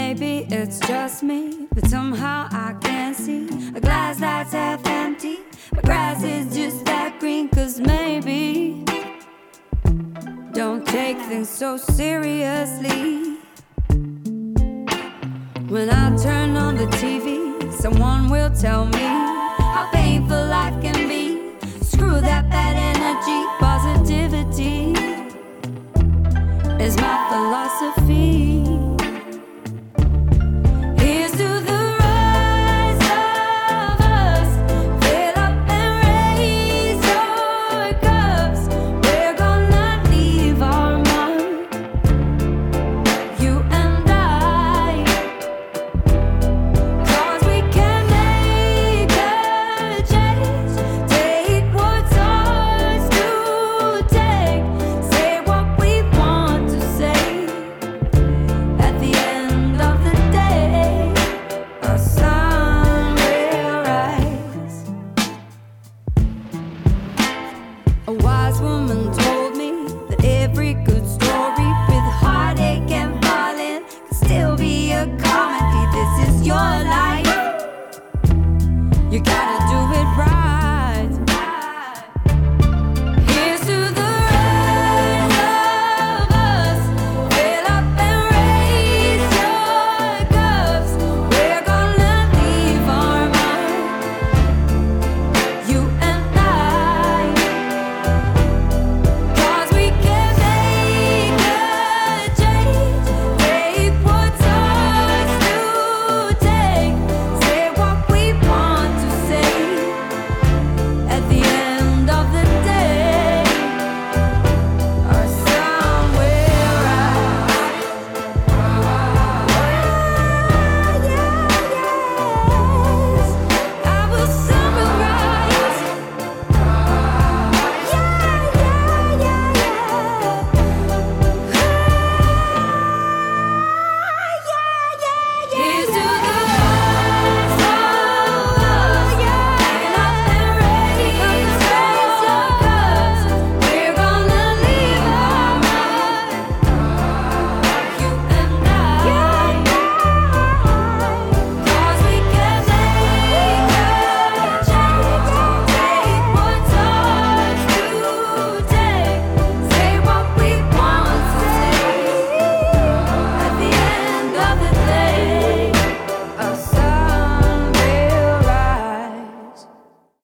maybe it's just me, but somehow I can't see a glass that's half empty. My grass is just that green, 'cause maybe don't take things so seriously. When I turn on the TV, someone will tell me